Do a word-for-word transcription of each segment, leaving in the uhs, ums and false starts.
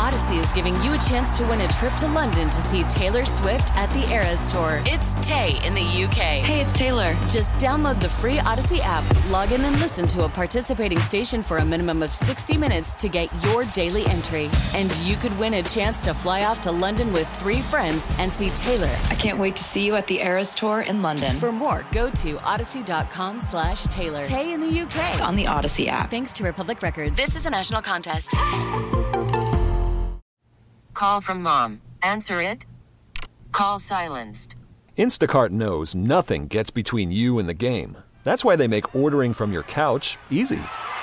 Odyssey is giving you a chance to win a trip to London to see Taylor Swift at the Eras Tour. It's Tay in the U K. Hey, it's Taylor. Just download the free Odyssey app, log in and listen to a participating station for a minimum of sixty minutes to get your daily entry. And you could win a chance to fly off to London with three friends and see Taylor. I can't wait to see you at the Eras Tour in London. For more, go to odyssey.com slash Taylor. Tay in the U K. It's on the Odyssey app. Thanks to Republic Records. This is a national contest. Call from mom. Answer it. Call silenced. Instacart knows nothing gets between you and the game. That's why they make ordering from your couch easy.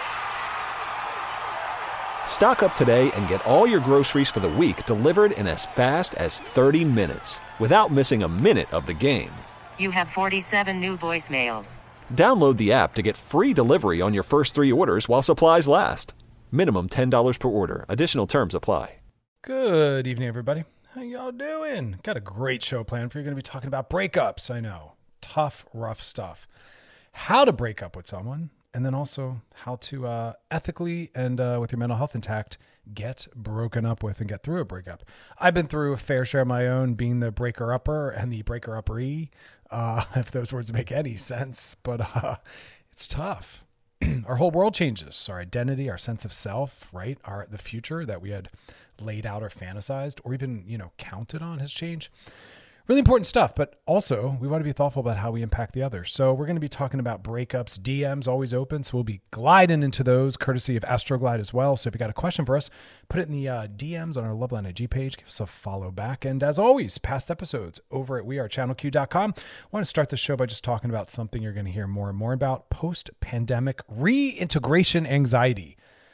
Stock up today and get all your groceries for the week delivered in as fast as thirty minutes without missing a minute of the game. You have forty-seven new voicemails. Download the app to get free delivery on your first three orders while supplies last. Minimum ten dollars per order. Additional terms apply. Good evening, everybody. How y'all doing? Got a great show planned for you. Going to be talking about breakups. I know. Tough, rough stuff. How to break up with someone, and then also how to uh, ethically and uh, with your mental health intact get broken up with and get through a breakup. I've been through a fair share of my own, being the breaker-upper and the breaker-upperee, uh, if those words make any sense. But uh, it's tough. Our whole world changes. Our identity, our sense of self, right? Our the future that we had laid out or fantasized or even, you know, counted on has changed. Really important stuff, but also we want to be thoughtful about how we impact the others. So we're going to be talking about breakups, D Ms always open. So we'll be gliding into those courtesy of Astroglide as well. So if you got a question for us, put it in the uh, D Ms on our Loveline I G page. Give us a follow back. And as always, past episodes over at we are channel q dot com. I want to start the show by just talking about something you're going to hear more and more about: post-pandemic reintegration anxiety,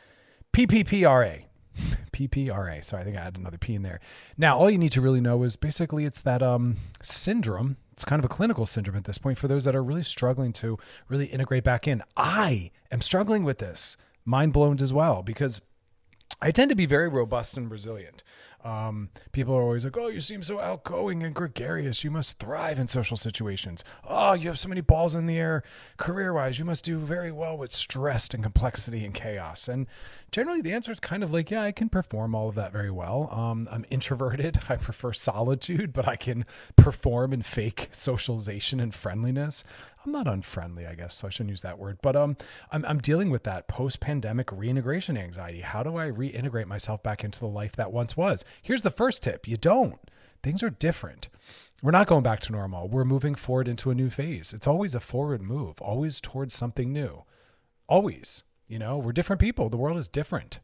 P P P R A. P P R A. Sorry, I think I had another P in there. Now, all you need to really know is basically it's that um, syndrome. It's kind of a clinical syndrome at this point for those that are really struggling to really integrate back in. I am struggling with this. Mind blown as well, because I tend to be very robust and resilient. Um, people are always like, oh, you seem so outgoing and gregarious. You must thrive in social situations. Oh, you have so many balls in the air career-wise. You must do very well with stress and complexity and chaos. And generally the answer is kind of like, yeah, I can perform all of that very well. Um, I'm introverted. I prefer solitude, but I can perform and fake socialization and friendliness. I'm not unfriendly, I guess, so I shouldn't use that word. But um, I'm, I'm dealing with that post-pandemic reintegration anxiety. How do I reintegrate myself back into the life that once was? Here's the first tip. You don't. Things are different. We're not going back to normal. We're moving forward into a new phase. It's always a forward move, always towards something new. Always. You know, we're different people. The world is different.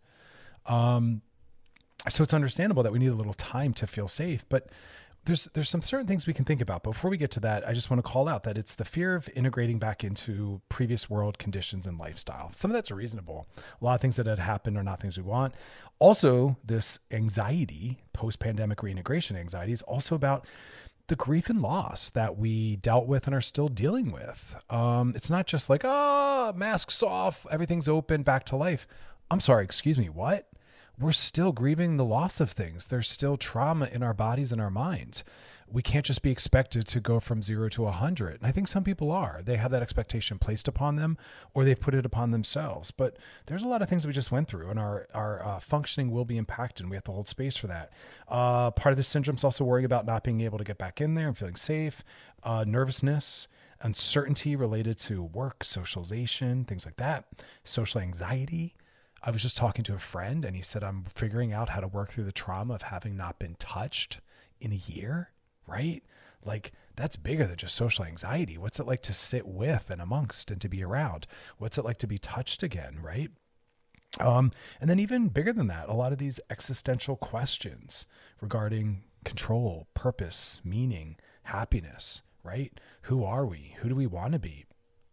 Um, so it's understandable that we need a little time to feel safe, but There's there's some certain things we can think about. But before we get to that, I just want to call out that it's the fear of integrating back into previous world conditions and lifestyle. Some of that's reasonable. A lot of things that had happened are not things we want. Also, this anxiety, post-pandemic reintegration anxiety, is also about the grief and loss that we dealt with and are still dealing with. Um, it's not just like, ah, oh, masks off, everything's open, back to life. I'm sorry, excuse me, what? We're still grieving the loss of things. There's still trauma in our bodies and our minds. We can't just be expected to go from zero to a hundred. And I think some people are. They have that expectation placed upon them, or they've put it upon themselves. But there's a lot of things we just went through, and our, our uh, functioning will be impacted, and we have to hold space for that. Uh, part of this syndrome is also worrying about not being able to get back in there and feeling safe, uh, nervousness, uncertainty related to work, socialization, things like that, social anxiety. I was just talking to a friend and he said, I'm figuring out how to work through the trauma of having not been touched in a year, right? Like that's bigger than just social anxiety. What's it like to sit with and amongst and to be around? What's it like to be touched again, right? Um, and then even bigger than that, a lot of these existential questions regarding control, purpose, meaning, happiness, right? Who are we? Who do we want to be?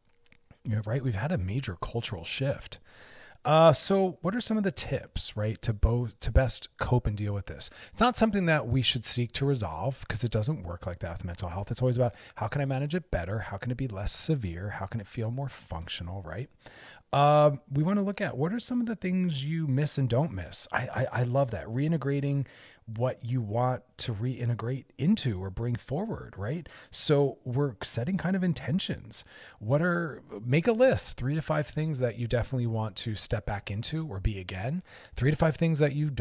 You know, right? We've had a major cultural shift. Uh, so what are some of the tips, right, to both to best cope and deal with this? It's not something that we should seek to resolve because it doesn't work like that with mental health. It's always about how can I manage it better? How can it be less severe? How can it feel more functional, right? Uh, we want to look at what are some of the things you miss and don't miss. I, I, I love that. Reintegrating what you want to reintegrate into or bring forward, right? So we're setting kind of intentions. What are, make a list, three to five things that you definitely want to step back into or be again, three to five things that you don't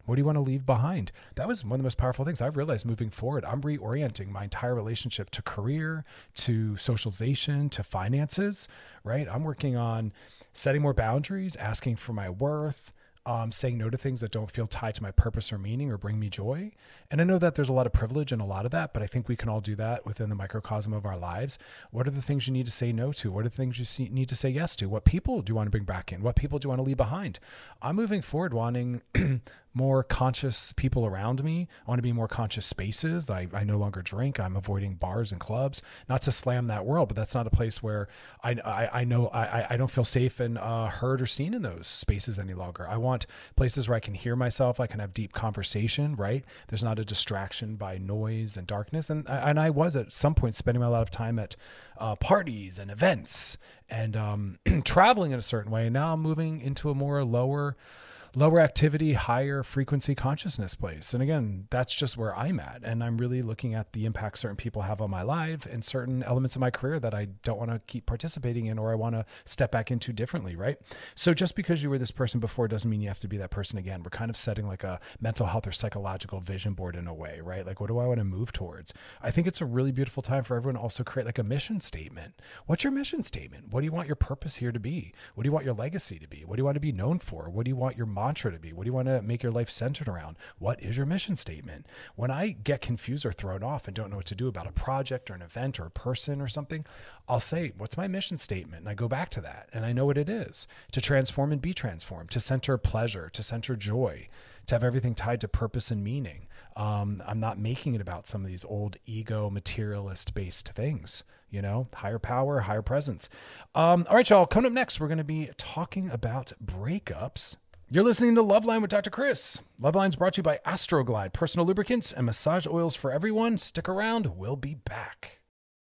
What do you want to leave behind? That was one of the most powerful things I've realized moving forward. I'm reorienting my entire relationship to career, to socialization, to finances, right? I'm working on setting more boundaries, asking for my worth, Um, saying no to things that don't feel tied to my purpose or meaning or bring me joy. And I know that there's a lot of privilege in a lot of that, but I think we can all do that within the microcosm of our lives. What are the things you need to say no to? What are the things you see, need to say yes to? What people do you want to bring back in? What people do you want to leave behind? I'm moving forward wanting more conscious people around me. I want to be more conscious spaces. I, I no longer drink. I'm avoiding bars and clubs. Not to slam that world, but that's not a place where I I, I know I, I don't feel safe and uh, heard or seen in those spaces any longer. I want places where I can hear myself. I can have deep conversation, right? There's not a distraction by noise and darkness. And, and I was at some point spending a lot of time at uh, parties and events and um, traveling in a certain way. And now I'm moving into a more lower lower activity, higher frequency consciousness place. And again, that's just where I'm at. And I'm really looking at the impact certain people have on my life and certain elements of my career that I don't want to keep participating in or I want to step back into differently, right? So just because you were this person before doesn't mean you have to be that person again. We're kind of setting like a mental health or psychological vision board in a way, right? Like, what do I want to move towards? I think it's a really beautiful time for everyone to also create like a mission statement. What's your mission statement? What do you want your purpose here to be? What do you want your legacy to be? What do you want to be known for? What do you want your mantra to be? What do you want to make your life centered around? What is your mission statement? When I get confused or thrown off and don't know what to do about a project or an event or a person or something, I'll say, what's my mission statement? And I go back to that and I know what it is: to transform and be transformed, to center pleasure, to center joy, to have everything tied to purpose and meaning. Um, I'm not making it about some of these old ego materialist based things, you know, higher power, higher presence. Um, all right, y'all, coming up next, we're going to be talking about breakups. You're listening to Loveline with Doctor Chris. Loveline's brought to you by Astroglide, personal lubricants and massage oils for everyone. Stick around. We'll be back.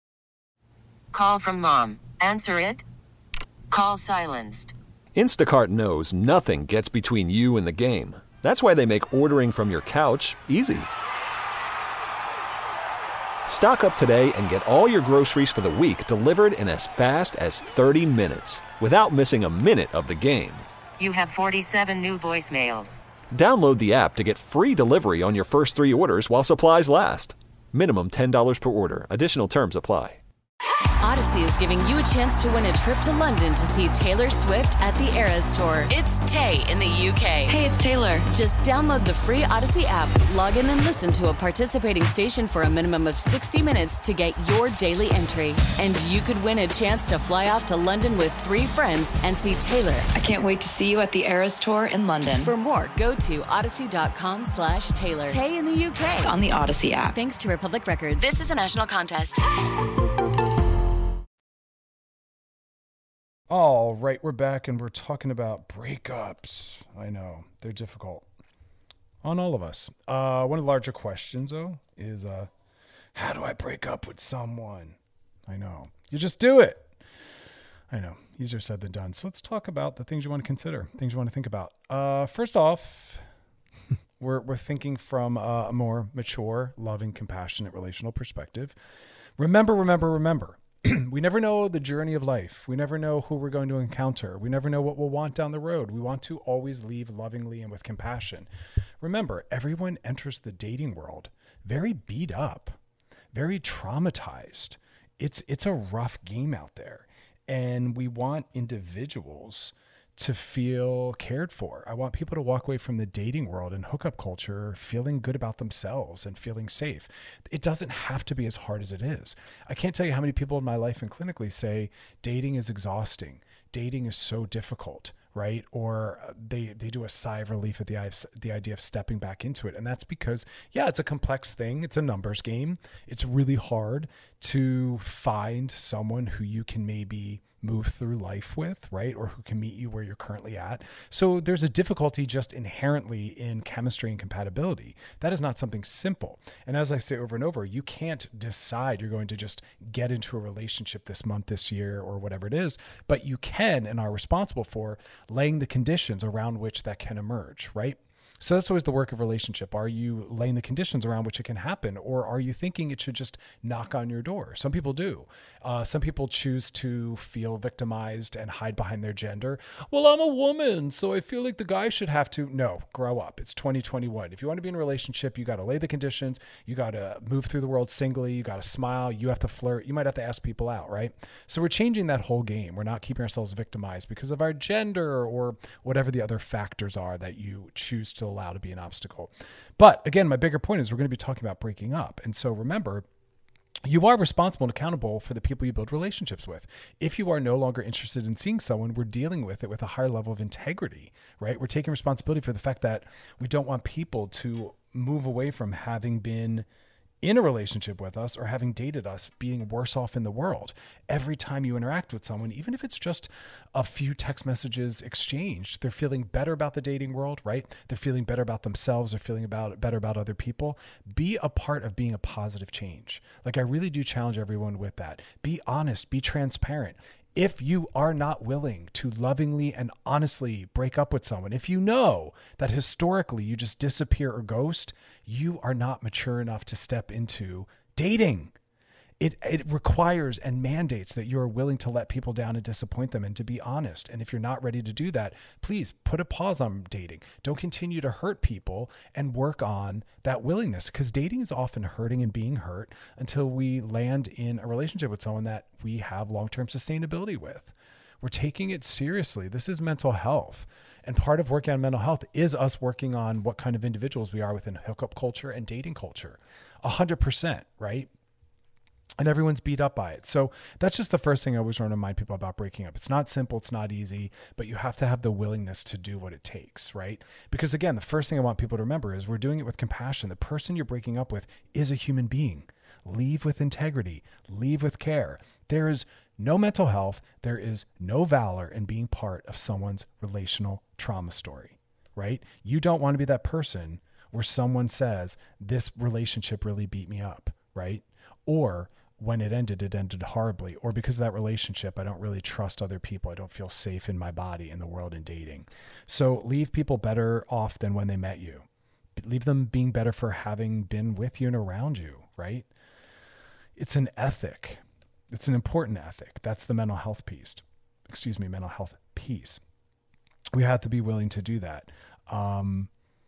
Call from mom. Answer it. Call silenced. Instacart knows nothing gets between you and the game. That's why they make ordering from your couch easy. Stock up today and get all your groceries for the week delivered in as fast as thirty minutes without missing a minute of the game. You have forty-seven new voicemails. Download the app to get free delivery on your first three orders while supplies last. Minimum ten dollars per order. Additional terms apply. Odyssey is giving you a chance to win a trip to London to see Taylor Swift at the Eras Tour. It's Tay in the U K. Hey, it's Taylor. Just download the free Odyssey app, log in and listen to a participating station for a minimum of sixty minutes to get your daily entry. And you could win a chance to fly off to London with three friends and see Taylor. I can't wait to see you at the Eras Tour in London. For more, go to odyssey.com slash Taylor. Tay in the U K. It's on the Odyssey app. Thanks to Republic Records. This is a national contest. All right, we're back and we're talking about breakups. I know, they're difficult on all of us. Uh, one of the larger questions, though, is uh, how do I break up with someone? I know. You just do it. I know. Easier said than done. So let's talk about the things you want to consider, things you want to think about. Uh, first off, we're, we're thinking from a more mature, loving, compassionate, relational perspective. Remember, remember, remember. We never know the journey of life. We never know who we're going to encounter. We never know what we'll want down the road. We want to always leave lovingly and with compassion. Remember, everyone enters the dating world very beat up, very traumatized. It's it's a rough game out there. And we want individuals to feel cared for. I want people to walk away from the dating world and hookup culture feeling good about themselves and feeling safe. It doesn't have to be as hard as it is. I can't tell you how many people in my life and clinically say dating is exhausting. Dating is so difficult, right? Or they they do a sigh of relief at the, the idea of stepping back into it. And that's because, yeah, it's a complex thing. It's a numbers game. It's really hard to find someone who you can maybe move through life with, right? Or who can meet you where you're currently at. So there's a difficulty just inherently in chemistry and compatibility. That is not something simple. And as I say over and over, you can't decide you're going to just get into a relationship this month, this year, or whatever it is, but you can and are responsible for laying the conditions around which that can emerge, right? So that's always the work of relationship. Are you laying the conditions around which it can happen, or are you thinking it should just knock on your door? Some people do. Uh, some people choose to feel victimized and hide behind their gender. Well, I'm a woman, so I feel like the guy should have to. No, grow up. It's twenty twenty-one. If you want to be in a relationship, you got to lay the conditions. You got to move through the world singly. You got to smile. You have to flirt. You might have to ask people out, right? So we're changing that whole game. We're not keeping ourselves victimized because of our gender or whatever the other factors are that you choose to allow to be an obstacle. But again, my bigger point is we're going to be talking about breaking up. And so remember, you are responsible and accountable for the people you build relationships with. If you are no longer interested in seeing someone, we're dealing with it with a higher level of integrity, right? We're taking responsibility for the fact that we don't want people to move away from having been in a relationship with us or having dated us being worse off in the world. Every time you interact with someone, even if it's just a few text messages exchanged, they're feeling better about the dating world, right? They're feeling better about themselves. They're feeling about better about other people. Be a part of being a positive change. Like, I really do challenge everyone with that. Be honest, be transparent. If you are not willing to lovingly and honestly break up with someone, if you know that historically you just disappear or ghost, you are not mature enough to step into dating. It it requires and mandates that you are willing to let people down and disappoint them and to be honest. And if you're not ready to do that, please put a pause on dating. Don't continue to hurt people and work on that willingness, because dating is often hurting and being hurt until we land in a relationship with someone that we have long-term sustainability with. We're taking it seriously. This is mental health. And part of working on mental health is us working on what kind of individuals we are within hookup culture and dating culture. A hundred percent, right? And everyone's beat up by it. So that's just the first thing I always want to remind people about breaking up. It's not simple. It's not easy, but you have to have the willingness to do what it takes, right? Because again, the first thing I want people to remember is we're doing it with compassion. The person you're breaking up with is a human being. Leave with integrity. Leave with care. There is no mental health. There is no valor in being part of someone's relational trauma story, right? You don't want to be that person where someone says, this relationship really beat me up, right? Or when it ended, it ended horribly. Or because of that relationship, I don't really trust other people. I don't feel safe in my body, in the world, in dating. So leave people better off than when they met you. Leave them being better for having been with you and around you, right? It's an ethic. It's an important ethic. That's the mental health piece. Excuse me, mental health piece. We have to be willing to do that. Um,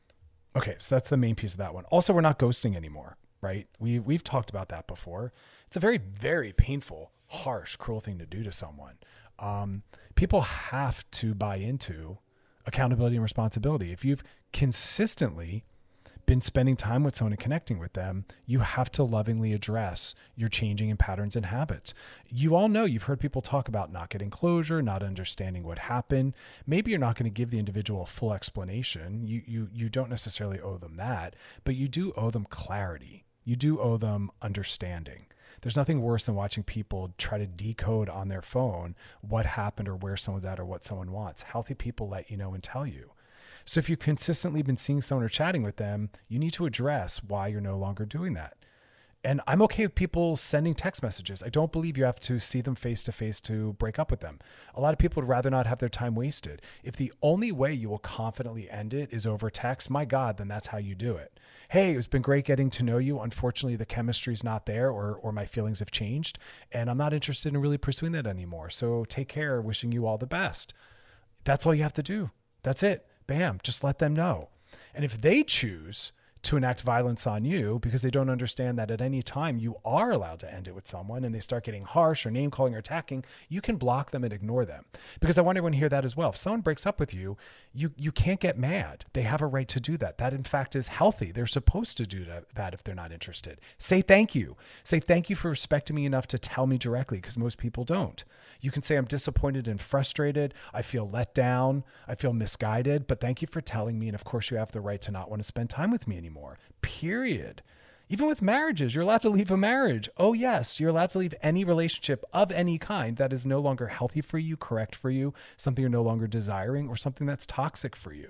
okay, so that's the main piece of that one. Also, we're not ghosting anymore. Right? We, we've talked about that before. It's a very, very painful, harsh, cruel thing to do to someone. Um, people have to buy into accountability and responsibility. If you've consistently been spending time with someone and connecting with them, you have to lovingly address your changing in patterns and habits. You all know, you've heard people talk about not getting closure, not understanding what happened. Maybe you're not going to give the individual a full explanation. You, you, you don't necessarily owe them that, but you do owe them clarity. You do owe them understanding. There's nothing worse than watching people try to decode on their phone what happened or where someone's at or what someone wants. Healthy people let you know and tell you. So if you've consistently been seeing someone or chatting with them, you need to address why you're no longer doing that. And I'm okay with people sending text messages. I don't believe you have to see them face to face to break up with them. A lot of people would rather not have their time wasted. If the only way you will confidently end it is over text, my God, then that's how you do it. Hey, it's been great getting to know you. Unfortunately, the chemistry's not there, or or my feelings have changed, and I'm not interested in really pursuing that anymore. So take care, wishing you all the best. That's all you have to do. That's it. Bam, just let them know. And if they choose to enact violence on you because they don't understand that at any time you are allowed to end it with someone, and they start getting harsh or name calling or attacking, you can block them and ignore them. Because I want everyone to hear that as well. If someone breaks up with you, you, you can't get mad. They have a right to do that. That in fact is healthy. They're supposed to do that if they're not interested. Say thank you. Say thank you for respecting me enough to tell me directly, because most people don't. You can say, I'm disappointed and frustrated. I feel let down. I feel misguided, but thank you for telling me. And of course you have the right to not want to spend time with me anymore. More, period. Even with marriages, you're allowed to leave a marriage. Oh yes, you're allowed to leave any relationship of any kind that is no longer healthy for you, correct for you, something you're no longer desiring, or something that's toxic for you.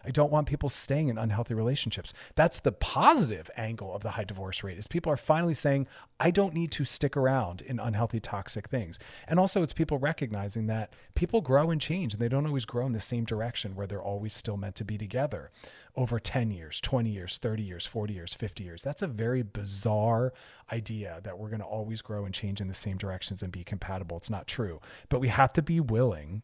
I don't want people staying in unhealthy relationships. That's the positive angle of the high divorce rate, is people are finally saying, I don't need to stick around in unhealthy, toxic things. And also it's people recognizing that people grow and change, and they don't always grow in the same direction where they're always still meant to be together over ten years, twenty years, thirty years, forty years, fifty years. That's a very bizarre idea that we're going to always grow and change in the same directions and be compatible. It's not true. But we have to be willing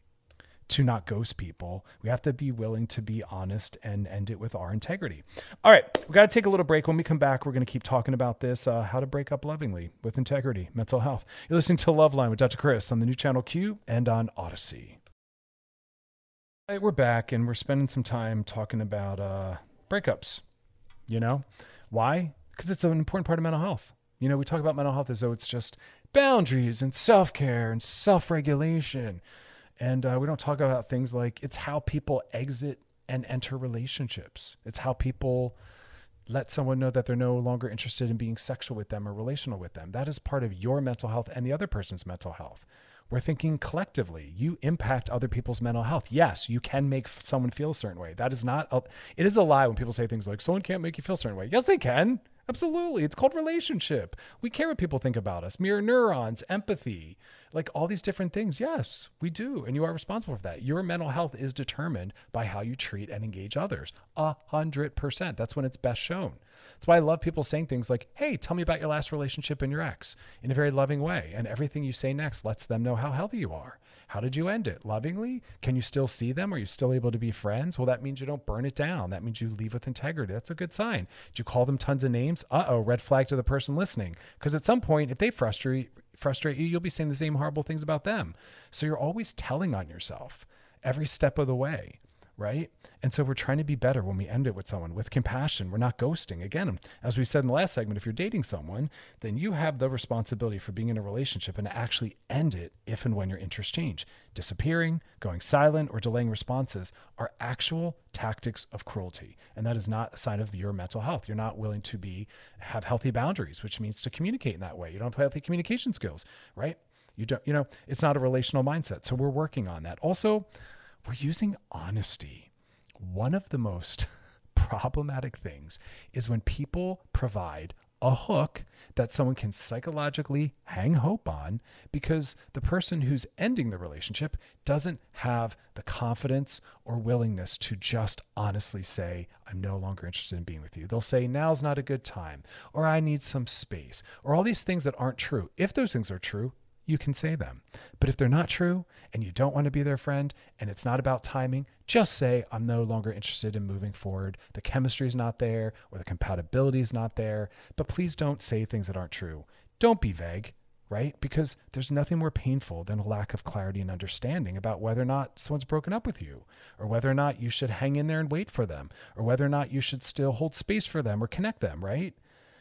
to not ghost people. We have to be willing to be honest and end it with our integrity. All right, we got to take a little break. When we come back, we're going to keep talking about this, uh, how to break up lovingly with integrity, mental health. You're listening to Loveline with Doctor Chris on the new channel Q and on Odyssey. All right, we're back, and we're spending some time talking about uh, breakups. You know, why? Because it's an important part of mental health. You know, we talk about mental health as though it's just boundaries and self-care and self-regulation. And uh, we don't talk about things like it's how people exit and enter relationships. It's how people let someone know that they're no longer interested in being sexual with them or relational with them. That is part of your mental health and the other person's mental health. We're thinking collectively. You impact other people's mental health. Yes, you can make someone feel a certain way. That is not, a, it is a lie when people say things like, someone can't make you feel a certain way. Yes, they can. Absolutely. It's called relationship. We care what people think about us. Mirror neurons, empathy, like all these different things. Yes, we do. And you are responsible for that. Your mental health is determined by how you treat and engage others. A hundred percent. That's when it's best shown. That's why I love people saying things like, hey, tell me about your last relationship and your ex, in a very loving way. And everything you say next lets them know how healthy you are. How did you end it? Lovingly? Can you still see them? Are you still able to be friends? Well, that means you don't burn it down. That means you leave with integrity. That's a good sign. Did you call them tons of names? Uh-oh, red flag to the person listening. Because at some point, if they frustrate frustrate you, you'll be saying the same horrible things about them. So you're always telling on yourself every step of the way, right? And so we're trying to be better when we end it with someone with compassion. We're not ghosting. Again, as we said in the last segment, if you're dating someone, then you have the responsibility for being in a relationship and actually end it if and when your interests change. Disappearing, going silent, or delaying responses are actual tactics of cruelty. And that is not a sign of your mental health. You're not willing to be, have healthy boundaries, which means to communicate in that way. You don't have healthy communication skills, right? You don't, you know, it's not a relational mindset. So we're working on that. Also, we're using honesty. One of the most problematic things is when people provide a hook that someone can psychologically hang hope on because the person who's ending the relationship doesn't have the confidence or willingness to just honestly say, I'm no longer interested in being with you. They'll say, now's not a good time, or I need some space, or all these things that aren't true. If those things are true, you can say them. But if they're not true and you don't want to be their friend and it's not about timing, just say, I'm no longer interested in moving forward. The chemistry is not there or the compatibility is not there. But please don't say things that aren't true. Don't be vague, right? Because there's nothing more painful than a lack of clarity and understanding about whether or not someone's broken up with you, or whether or not you should hang in there and wait for them, or whether or not you should still hold space for them or connect them, right?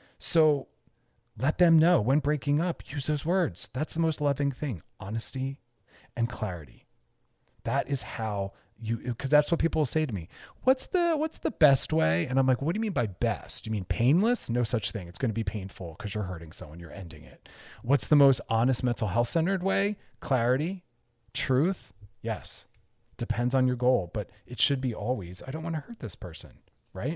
So let them know when breaking up, use those words. That's the most loving thing, honesty and clarity. That is how you, because that's what people will say to me. What's the, what's the best way? And I'm like, what do you mean by best? You mean painless? No such thing. It's going to be painful because you're hurting someone, you're ending it. What's the most honest mental health centered way? Clarity, truth. Yes. Depends on your goal, but it should be always, I don't want to hurt this person, right?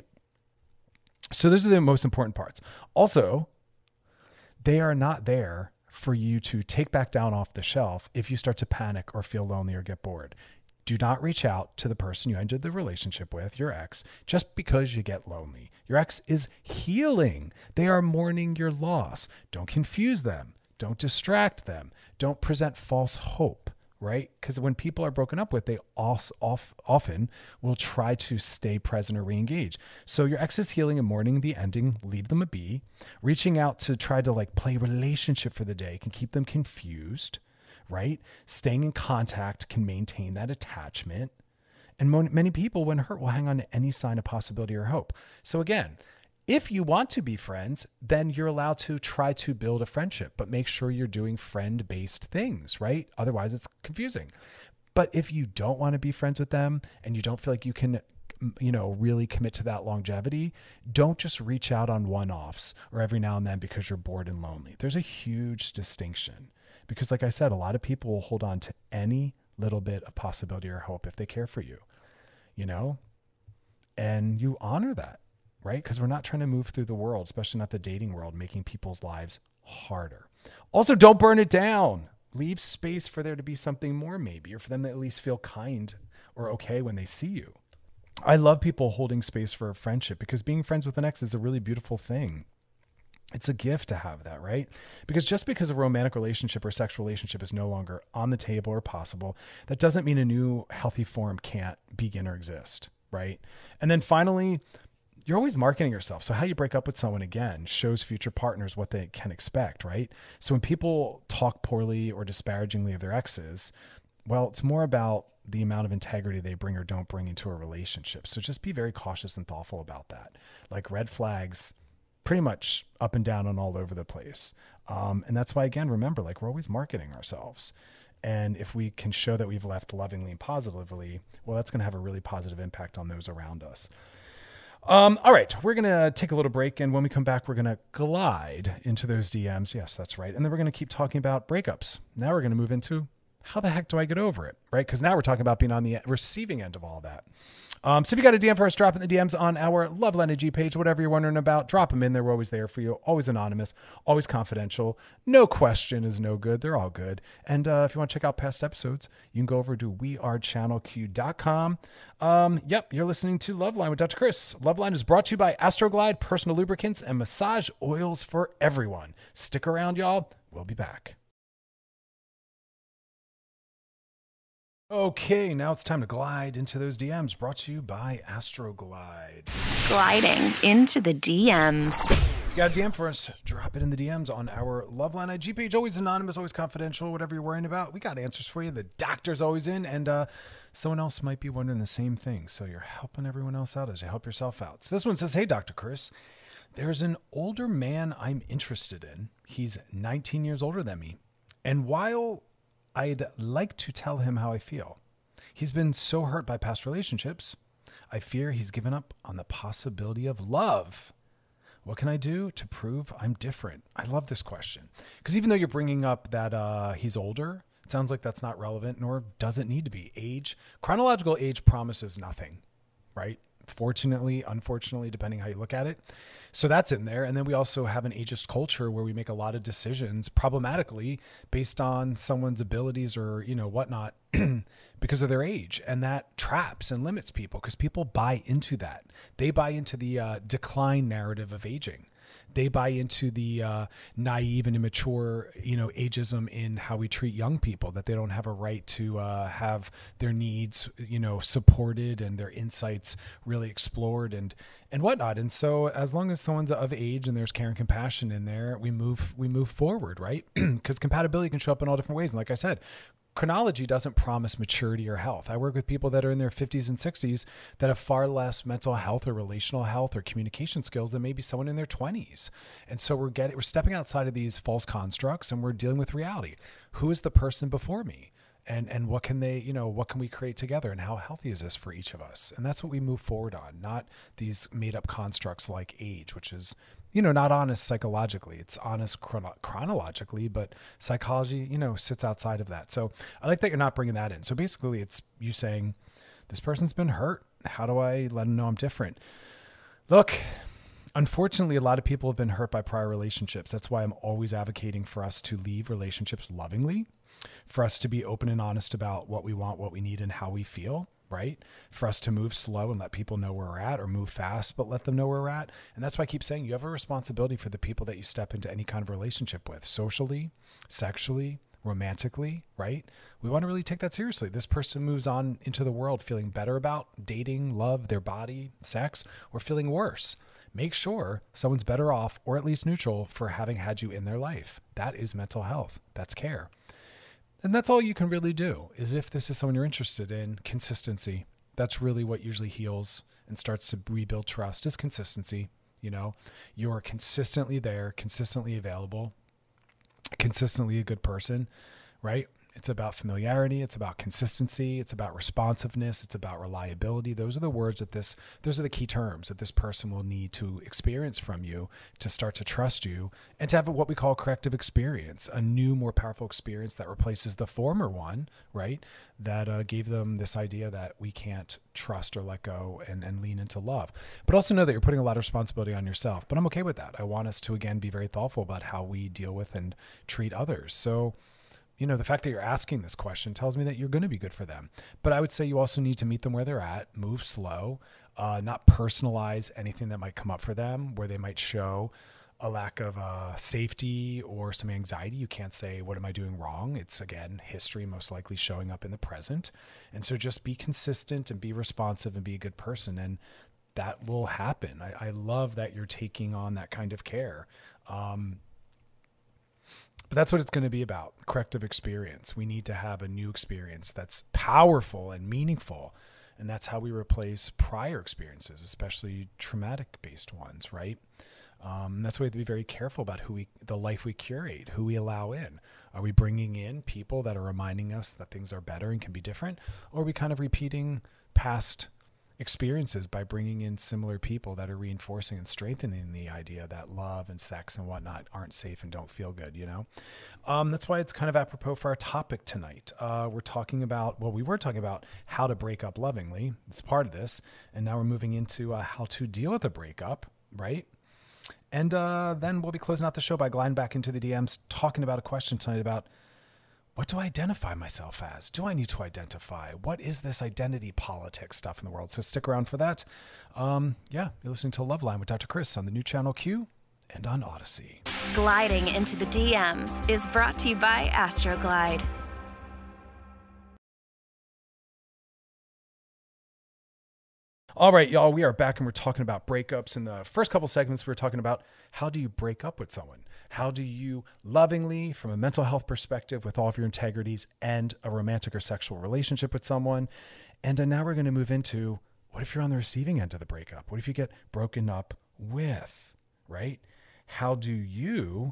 So those are the most important parts. Also, they are not there for you to take back down off the shelf if you start to panic or feel lonely or get bored. Do not reach out to the person you ended the relationship with, your ex, just because you get lonely. Your ex is healing. They are mourning your loss. Don't confuse them. Don't distract them. Don't present false hope, right? Because when people are broken up with, they also off, often will try to stay present or re-engage. So your ex is healing and mourning the ending, leave them a be. Reaching out to try to like play relationship for the day can keep them confused, right? Staying in contact can maintain that attachment. And mo- many people, when hurt, will hang on to any sign of possibility or hope. So again, if you want to be friends, then you're allowed to try to build a friendship, but make sure you're doing friend-based things, right? Otherwise, it's confusing. But if you don't want to be friends with them and you don't feel like you can, you know, really commit to that longevity, don't just reach out on one-offs or every now and then because you're bored and lonely. There's a huge distinction because, like I said, a lot of people will hold on to any little bit of possibility or hope if they care for you, you know? and you honor that, right? Because we're not trying to move through the world, especially not the dating world, making people's lives harder. Also, don't burn it down. Leave space for there to be something more maybe, or for them to at least feel kind or okay when they see you. I love people holding space for a friendship, because being friends with an ex is a really beautiful thing. It's a gift to have that, right? Because just because a romantic relationship or sexual relationship is no longer on the table or possible, that doesn't mean a new healthy form can't begin or exist, right? And then finally, you're always marketing yourself. So how you break up with someone, again, shows future partners what they can expect, right? So when people talk poorly or disparagingly of their exes, well, it's more about the amount of integrity they bring or don't bring into a relationship. So just be very cautious and thoughtful about that. Like, red flags pretty much up and down and all over the place. Um, and that's why, again, remember, like, we're always marketing ourselves. And if we can show that we've left lovingly and positively, well, that's going to have a really positive impact on those around us. Um, all right, we're going to take a little break. And when we come back, we're going to glide into those D Ms. Yes, that's right. And then we're going to keep talking about breakups. Now we're going to move into how the heck do I get over it, right? Because now we're talking about being on the receiving end of all that. Um, so if you got a D M for us, drop in the D Ms on our Loveline I G page. Whatever you're wondering about, drop them in there. We're always there for you. Always anonymous, always confidential. No question is no good. They're all good. And uh, if you want to check out past episodes, you can go over to we are channel q dot com. Um, yep, you're listening to Loveline with Doctor Chris. Loveline is brought to you by Astroglide, personal lubricants and massage oils for everyone. Stick around, y'all. We'll be back. Okay, now it's time to glide into those D Ms, brought to you by Astroglide. Gliding into the D Ms. If you got a D M for us, drop it in the D Ms on our Loveline I G page. Always anonymous, always confidential, whatever you're worrying about. We got answers for you. The doctor's always in, and uh, someone else might be wondering the same thing. So you're helping everyone else out as you help yourself out. So this one says, hey, Doctor Chris, there's an older man I'm interested in. He's nineteen years older than me. And while I'd like to tell him how I feel, he's been so hurt by past relationships, I fear he's given up on the possibility of love. What can I do to prove I'm different? I love this question, because even though you're bringing up that uh, he's older, it sounds like that's not relevant, nor does it need to be. Age, chronological age promises nothing, right? Fortunately, unfortunately, depending how you look at it. So that's in there. And then we also have an ageist culture where we make a lot of decisions problematically based on someone's abilities or, you know, whatnot because of their age. And that traps and limits people, because people buy into that. They buy into the uh, decline narrative of aging. They buy into the uh, naive and immature, you know, ageism in how we treat young people, that they don't have a right to uh, have their needs, you know, supported and their insights really explored and and whatnot. And so as long as someone's of age and there's care and compassion in there, we move we move forward, right? Because compatibility can show up in all different ways. And like I said, chronology doesn't promise maturity or health. I work with people that are in their fifties and sixties that have far less mental health or relational health or communication skills than maybe someone in their twenties. And so we're getting, we're stepping outside of these false constructs and we're dealing with reality. Who is the person before me? And and what can they, you know, what can we create together, and how healthy is this for each of us? And that's what we move forward on, not these made up constructs like age, which is, you know, not honest psychologically. It's honest chrono- chronologically, but psychology, you know, sits outside of that. So I like that you're not bringing that in. So basically it's you saying, this person's been hurt. How do I let them know I'm different? Look, unfortunately, a lot of people have been hurt by prior relationships. That's why I'm always advocating for us to leave relationships lovingly, for us to be open and honest about what we want, what we need, and how we feel, right? For us to move slow and let people know where we're at, or move fast, but let them know where we're at. And that's why I keep saying you have a responsibility for the people that you step into any kind of relationship with, socially, sexually, romantically, right? We want to really take that seriously. This person moves on into the world feeling better about dating, love, their body, sex, or feeling worse. Make sure someone's better off, or at least neutral, for having had you in their life. That is mental health. That's care. And that's all you can really do, is if this is someone you're interested in, consistency. That's really what usually heals and starts to rebuild trust, is consistency. You know, you're consistently there, consistently available, consistently a good person, right? It's about familiarity. It's about consistency. It's about responsiveness. It's about reliability. Those are the words that this, those are the key terms that this person will need to experience from you to start to trust you and to have what we call a corrective experience, a new, more powerful experience that replaces the former one, right? That uh, gave them this idea that we can't trust or let go and, and lean into love. But also know that you're putting a lot of responsibility on yourself. But I'm okay with that. I want us to, again, be very thoughtful about how we deal with and treat others. So, you know, the fact that you're asking this question tells me that you're going to be good for them. But I would say you also need to meet them where they're at, move slow, uh, not personalize anything that might come up for them where they might show a lack of uh, safety or some anxiety. You can't say, what am I doing wrong? It's, again, history most likely showing up in the present. And so just be consistent and be responsive and be a good person. And that will happen. I, I love that you're taking on that kind of care. Um, But that's what it's going to be about, corrective experience. We need to have a new experience that's powerful and meaningful. And that's how we replace prior experiences, especially traumatic-based ones, right? Um, that's why we have to be very careful about who we, the life we curate, who we allow in. Are we bringing in people that are reminding us that things are better and can be different? Or are we kind of repeating past experiences by bringing in similar people that are reinforcing and strengthening the idea that love and sex and whatnot aren't safe and don't feel good, you know? Um, that's why it's kind of apropos for our topic tonight. Uh, we're talking about, well, we were talking about how to break up lovingly. It's part of this. And now we're moving into uh, how to deal with a breakup, right? And uh, then we'll be closing out the show by gliding back into the D Ms, talking about a question tonight about, what do I identify myself as? Do I need to identify? What is this identity politics stuff in the world? So stick around for that. Um, yeah, you're listening to Loveline with Doctor Chris on the new channel Q and on Odyssey. Gliding into the D Ms is brought to you by Astroglide. All right, y'all, we are back and we're talking about breakups. In the first couple segments, we were talking about how do you break up with someone? How do you lovingly, from a mental health perspective, with all of your integrities, end a romantic or sexual relationship with someone? And uh, now we're going to move into, what if you're on the receiving end of the breakup? What if you get broken up with, right? How do you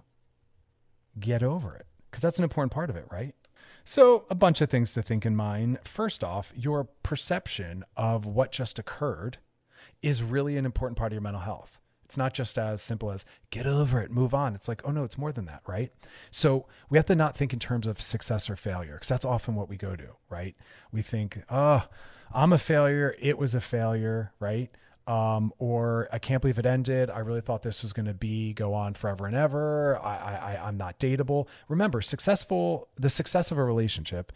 get over it? Because that's an important part of it, right? So a bunch of things to think in mind. First off, your perception of what just occurred is really an important part of your mental health. It's not just as simple as get over it, move on. It's like, oh no, it's more than that, right? So we have to not think in terms of success or failure, because that's often what we go to, right? We think, oh, I'm a failure. It was a failure, right? Um, or I can't believe it ended. I really thought this was going to be go on forever and ever. I, I, I'm not dateable. Remember, successful, the success of a relationship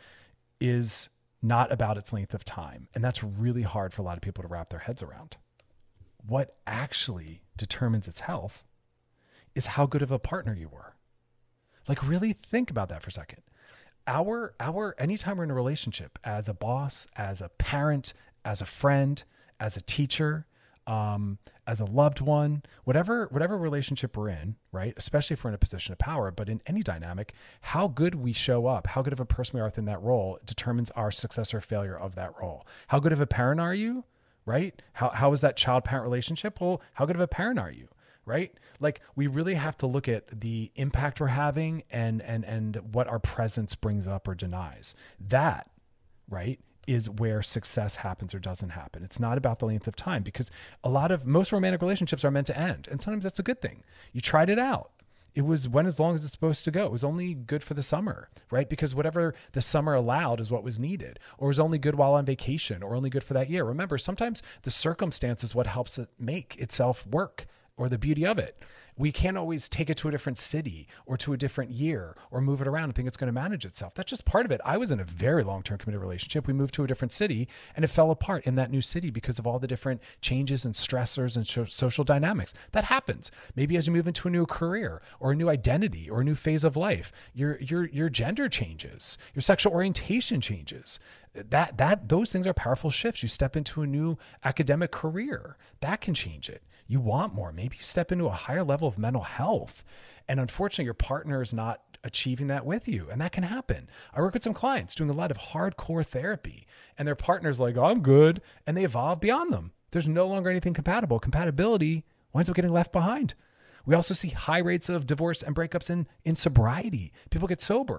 is not about its length of time. And that's really hard for a lot of people to wrap their heads around. What actually determines its health is how good of a partner you were. Like, really think about that for a second. Our, our, anytime we're in a relationship as a boss, as a parent, as a friend, as a teacher, Um, as a loved one, whatever, whatever relationship we're in, right? Especially if we're in a position of power, but in any dynamic, how good we show up, how good of a person we are within that role determines our success or failure of that role. How good of a parent are you, right? How, how is that child-parent relationship? Well, how good of a parent are you, right? Like, we really have to look at the impact we're having and, and, and what our presence brings up or denies. That, right, is where success happens or doesn't happen. It's not about the length of time, because a lot of most romantic relationships are meant to end. And sometimes that's a good thing. You tried it out. It was went as long as it's supposed to go. It was only good for the summer, right? Because whatever the summer allowed is what was needed, or was only good while on vacation, or only good for that year. Remember, sometimes the circumstance is what helps it make itself work, or the beauty of it. We can't always take it to a different city or to a different year or move it around and think it's going to manage itself. That's just part of it. I was in a very long-term committed relationship. We moved to a different city and it fell apart in that new city because of all the different changes and stressors and so- social dynamics. That happens. Maybe as you move into a new career or a new identity or a new phase of life, your, your, your gender changes, your sexual orientation changes. That, that, those things are powerful shifts. You step into a new academic career, that can change it. You want more. Maybe you step into a higher level of mental health. And unfortunately, your partner is not achieving that with you. And that can happen. I work with some clients doing a lot of hardcore therapy, and their partner's like, oh, I'm good. And they evolve beyond them. There's no longer anything compatible. Compatibility winds up getting left behind. We also see high rates of divorce and breakups in, in sobriety. People get sober.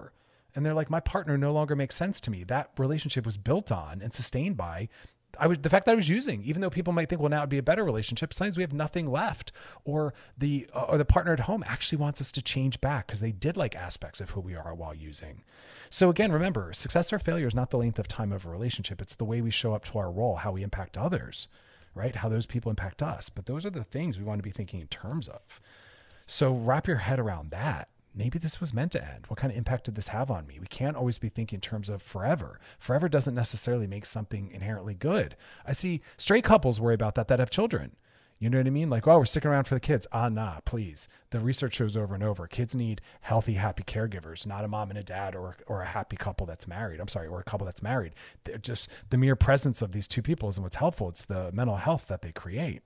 And they're like, my partner no longer makes sense to me. That relationship was built on and sustained by I was the fact that I was using, even though people might think, well, now it'd be a better relationship. Sometimes we have nothing left, or the uh, or the partner at home actually wants us to change back because they did like aspects of who we are while using. So again, remember, success or failure is not the length of time of a relationship. It's the way we show up to our role, how we impact others, right? How those people impact us. But those are the things we want to be thinking in terms of. So wrap your head around that. Maybe this was meant to end. What kind of impact did this have on me? We can't always be thinking in terms of forever. Forever doesn't necessarily make something inherently good. I see straight couples worry about that that have children. You know what I mean? Like, oh, we're sticking around for the kids. Ah, nah, please. The research shows over and over, kids need healthy, happy caregivers, not a mom and a dad or, or a happy couple that's married. I'm sorry, or a couple that's married. They're just the mere presence of these two people isn't what's helpful. It's the mental health that they create.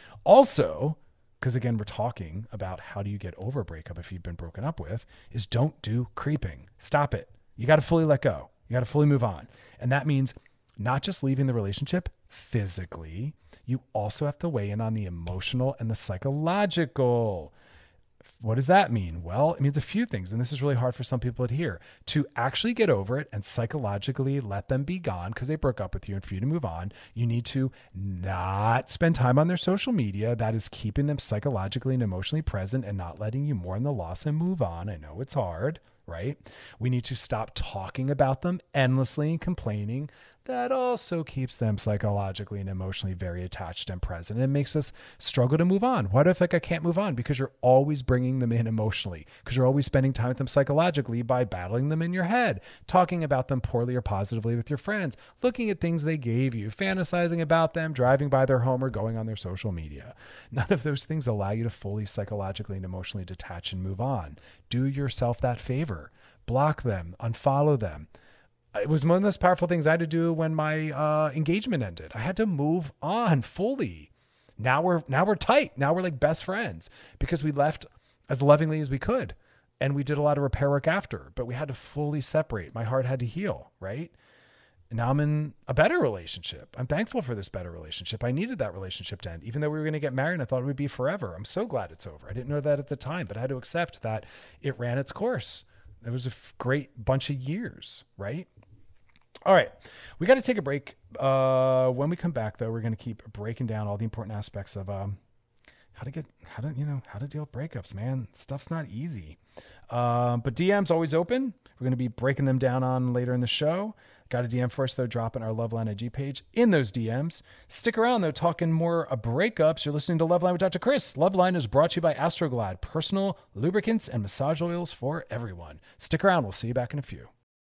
Also, because again, we're talking about how do you get over a breakup if you've been broken up with, is don't do creeping. Stop it. You got to fully let go. You got to fully move on. And that means not just leaving the relationship physically, you also have to weigh in on the emotional and the psychological. What does that mean? Well, it means a few things, and this is really hard for some people to hear. To actually get over it and psychologically let them be gone because they broke up with you and for you to move on, you need to not spend time on their social media. That is keeping them psychologically and emotionally present and not letting you mourn the loss and move on. I know it's hard, right? We need to stop talking about them endlessly and complaining. That also keeps them psychologically and emotionally very attached and present. It makes us struggle to move on. What if like I can't move on? Because you're always bringing them in emotionally, because you're always spending time with them psychologically by battling them in your head, talking about them poorly or positively with your friends, looking at things they gave you, fantasizing about them, driving by their home or going on their social media. None of those things allow you to fully psychologically and emotionally detach and move on. Do yourself that favor. Block them, unfollow them. It was one of the most powerful things I had to do when my uh, engagement ended. I had to move on fully. Now we're now we're tight. Now we're like best friends because we left as lovingly as we could, and we did a lot of repair work after. But we had to fully separate. My heart had to heal, right? And now I'm in a better relationship. I'm thankful for this better relationship. I needed that relationship to end, even though we were going to get married. And I thought it would be forever. I'm so glad it's over. I didn't know that at the time, but I had to accept that it ran its course. It was a f- great bunch of years, right? All right. We got to take a break. Uh, when we come back, though, we're going to keep breaking down all the important aspects of um, how to get, how to, you know, how to deal with breakups, man. Stuff's not easy. Uh, but D M's always open. We're going to be breaking them down on later in the show. Got a D M for us, though, dropping our Loveline I G page in those D Ms. Stick around, though, talking more uh, breakups. You're listening to Loveline with Doctor Chris. Loveline is brought to you by Astroglide, personal lubricants and massage oils for everyone. Stick around. We'll see you back in a few.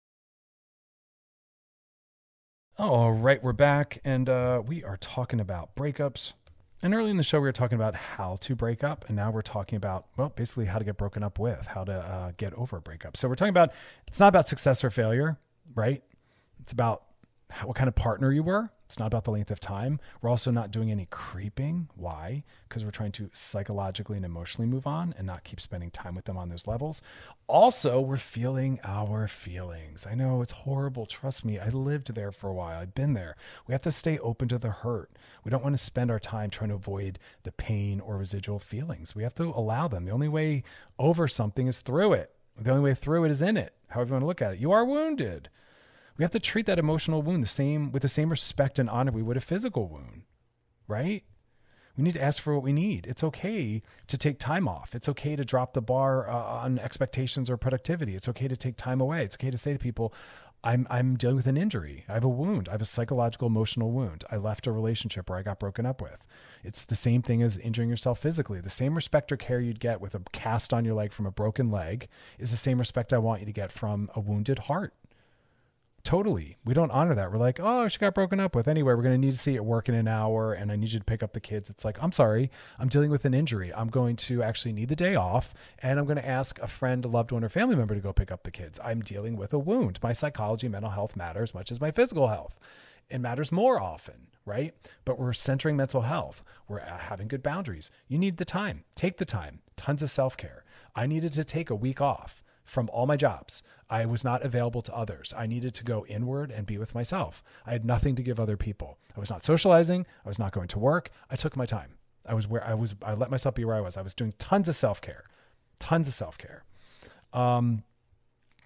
All right, we're back, and uh, we are talking about breakups. And early in the show, we were talking about how to break up, and now we're talking about, well, basically how to get broken up with, how to uh, get over a breakup. So we're talking about, it's not about success or failure, right? It's about how, what kind of partner you were. It's not about the length of time. We're also not doing any creeping. Why? Because we're trying to psychologically and emotionally move on and not keep spending time with them on those levels. Also, we're feeling our feelings. I know it's horrible. Trust me. I lived there for a while. I've been there. We have to stay open to the hurt. We don't want to spend our time trying to avoid the pain or residual feelings. We have to allow them. The only way over something is through it. The only way through it is in it. However you want to look at it. You are wounded. We have to treat that emotional wound the same with the same respect and honor we would a physical wound, right? We need to ask for what we need. It's okay to take time off. It's okay to drop the bar uh, on expectations or productivity. It's okay to take time away. It's okay to say to people, I'm I'm dealing with an injury. I have a wound. I have a psychological, emotional wound. I left a relationship where I got broken up with. It's the same thing as injuring yourself physically. The same respect or care you'd get with a cast on your leg from a broken leg is the same respect I want you to get from a wounded heart. Totally. We don't honor that. We're like, oh, she got broken up with. Anyway, we're going to need to see it work in an hour and I need you to pick up the kids. It's like, I'm sorry, I'm dealing with an injury. I'm going to actually need the day off and I'm going to ask a friend, a loved one, or family member to go pick up the kids. I'm dealing with a wound. My psychology, mental health matters as much as my physical health. It matters more often, right? But we're centering mental health. We're having good boundaries. You need the time. Take the time. Tons of self-care. I needed to take a week off from all my jobs. I was not available to others. I needed to go inward and be with myself. I had nothing to give other people. I was not socializing. I was not going to work. I took my time. I was where I was. I let myself be where I was. I was doing tons of self-care, tons of self-care. Um,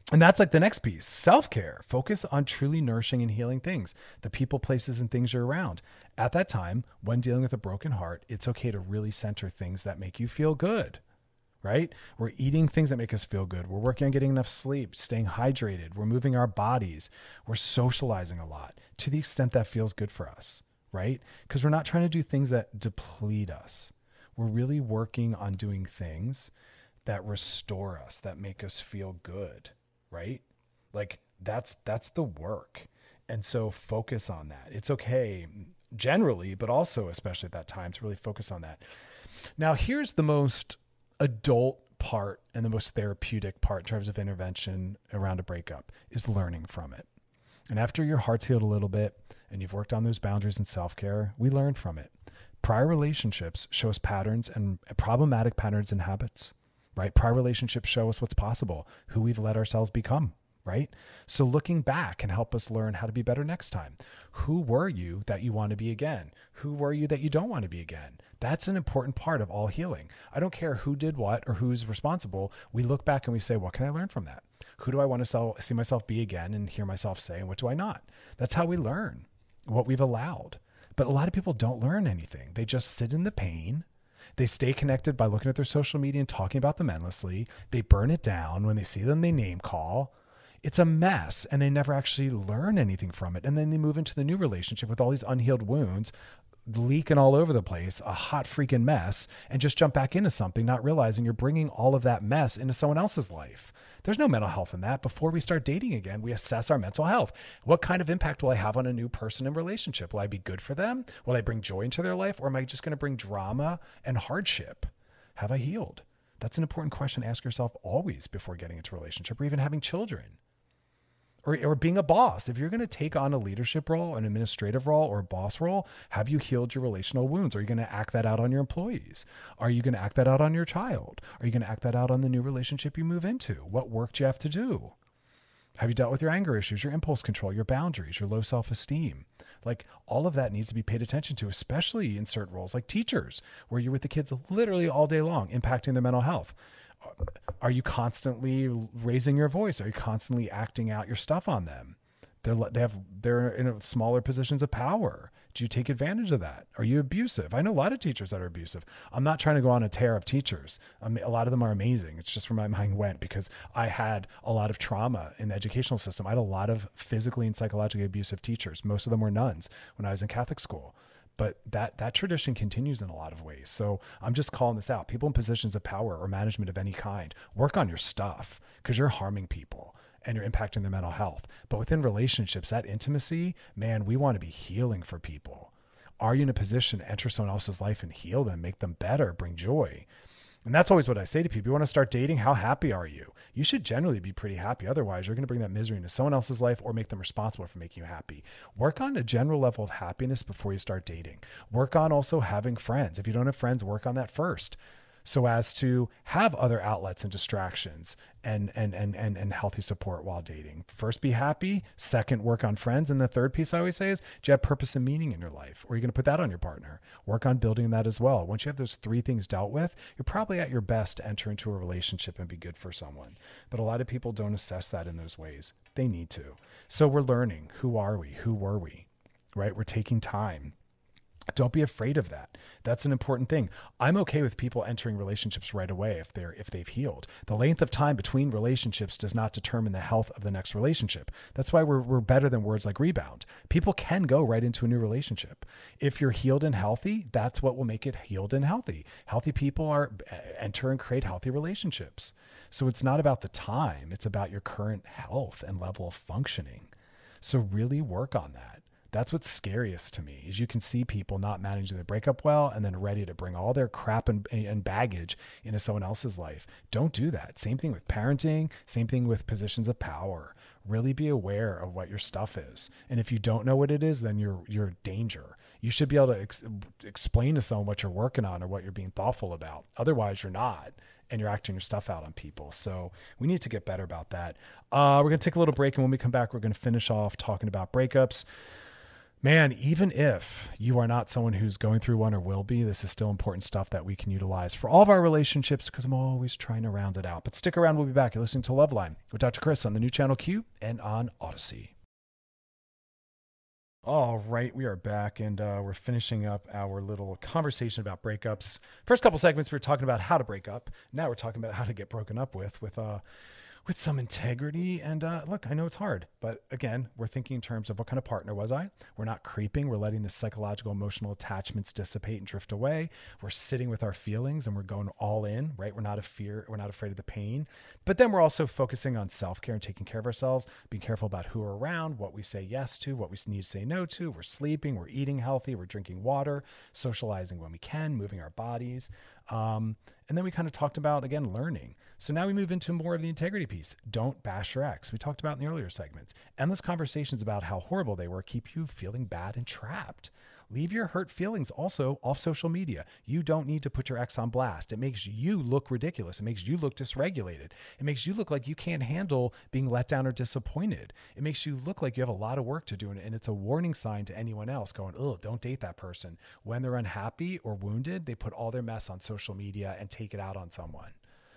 And that's like the next piece, self-care. Focus on truly nourishing and healing things, the people, places, and things you're around. At that time, when dealing with a broken heart, it's okay to really center things that make you feel good, right? We're eating things that make us feel good. We're working on getting enough sleep, staying hydrated. We're moving our bodies. We're socializing a lot to the extent that feels good for us, right? Because we're not trying to do things that deplete us. We're really working on doing things that restore us, that make us feel good. Right? Like that's, that's the work. And so focus on that. It's okay generally, but also especially at that time to really focus on that. Now here's the most adult part and the most therapeutic part in terms of intervention around a breakup is learning from it. And after your heart's healed a little bit and you've worked on those boundaries and self-care, we learn from it. Prior relationships show us patterns and problematic patterns and habits. Right? Prior relationships show us what's possible, who we've let ourselves become, right? So looking back can help us learn how to be better next time. Who were you that you want to be again? Who were you that you don't want to be again? That's an important part of all healing. I don't care who did what or who's responsible. We look back and we say, what can I learn from that? Who do I want to see myself be again and hear myself say, and what do I not? That's how we learn what we've allowed. But a lot of people don't learn anything. They just sit in the pain. They stay connected by looking at their social media and talking about them endlessly. They burn it down. When they see them, they name call. It's a mess, and they never actually learn anything from it. And then they move into the new relationship with all these unhealed wounds, leaking all over the place, a hot freaking mess, and just jump back into something, not realizing you're bringing all of that mess into someone else's life. There's no mental health in that. Before we start dating again, we assess our mental health. What kind of impact will I have on a new person in relationship? Will I be good for them? Will I bring joy into their life? Or am I just going to bring drama and hardship? Have I healed? That's an important question to ask yourself always before getting into a relationship or even having children. Or, or being a boss. If you're going to take on a leadership role, an administrative role, or a boss role, have you healed your relational wounds? Are you going to act that out on your employees? Are you going to act that out on your child? Are you going to act that out on the new relationship you move into? What work do you have to do? Have you dealt with your anger issues, your impulse control, your boundaries, your low self-esteem? Like all of that needs to be paid attention to, especially in certain roles like teachers, where you're with the kids literally all day long, impacting their mental health. Are you constantly raising your voice? Are you constantly acting out your stuff on them? They're they have they're in smaller positions of power. Do you take advantage of that? Are you abusive? I know a lot of teachers that are abusive. I'm not trying to go on a tear of teachers. I mean, a lot of them are amazing. It's just where my mind went because I had a lot of trauma in the educational system. I had a lot of physically and psychologically abusive teachers. Most of them were nuns when I was in Catholic school. But that that tradition continues in a lot of ways. So I'm just calling this out. People in positions of power or management of any kind, work on your stuff because you're harming people and you're impacting their mental health. But within relationships, that intimacy, man, we want to be healing for people. Are you in a position to enter someone else's life and heal them, make them better, bring joy? And that's always what I say to people. You want to start dating? How happy are you? You should generally be pretty happy. Otherwise, you're going to bring that misery into someone else's life or make them responsible for making you happy. Work on a general level of happiness before you start dating. Work on also having friends. If you don't have friends, work on that first, so as to have other outlets and distractions and, and, and, and, and healthy support while dating. First, be happy. Second, work on friends. And the third piece I always say is, do you have purpose and meaning in your life? Or are you going to put that on your partner? Work on building that as well. Once you have those three things dealt with, you're probably at your best to enter into a relationship and be good for someone. But a lot of people don't assess that in those ways. They need to. So we're learning. Who are we? Who were we? Right? We're taking time. Don't be afraid of that. That's an important thing. I'm okay with people entering relationships right away if they're if they've healed. The length of time between relationships does not determine the health of the next relationship. That's why we're we're better than words like rebound. People can go right into a new relationship. If you're healed and healthy, that's what will make it healed and healthy. Healthy people are enter and create healthy relationships. So it's not about the time, it's about your current health and level of functioning. So really work on that. That's what's scariest to me is you can see people not managing the breakup well and then ready to bring all their crap and, and baggage into someone else's life. Don't do that. Same thing with parenting, same thing with positions of power. Really be aware of what your stuff is. And if you don't know what it is, then you're you're in danger. You should be able to ex- explain to someone what you're working on or what you're being thoughtful about. Otherwise, you're not. And you're acting your stuff out on people. So we need to get better about that. Uh, we're going to take a little break. And when we come back, we're going to finish off talking about breakups. Man, even if you are not someone who's going through one or will be, this is still important stuff that we can utilize for all of our relationships, because I'm always trying to round it out. But stick around. We'll be back. You're listening to Loveline with Doctor Chris on the new channel Q and on Odyssey. All right, we are back, and uh, we're finishing up our little conversation about breakups. First couple segments, we were talking about how to break up. Now we're talking about how to get broken up with, with uh, with some integrity. And uh, look, I know it's hard, but again, we're thinking in terms of what kind of partner was I? We're not creeping. We're letting the psychological, emotional attachments dissipate and drift away. We're sitting with our feelings and we're going all in, right? We're not a fear. We're not afraid of the pain, but then we're also focusing on self-care and taking care of ourselves, being careful about who we're around, what we say yes to, what we need to say no to. We're sleeping, we're eating healthy, we're drinking water, socializing when we can, moving our bodies. Um, and then we kind of talked about, again, learning. So now we move into more of the integrity piece. Don't bash your ex. We talked about in the earlier segments. Endless conversations about how horrible they were keep you feeling bad and trapped. Leave your hurt feelings also off social media. You don't need to put your ex on blast. It makes you look ridiculous. It makes you look dysregulated. It makes you look like you can't handle being let down or disappointed. It makes you look like you have a lot of work to do. And it's a warning sign to anyone else going, oh, don't date that person. When they're unhappy or wounded, they put all their mess on social media and take it out on someone.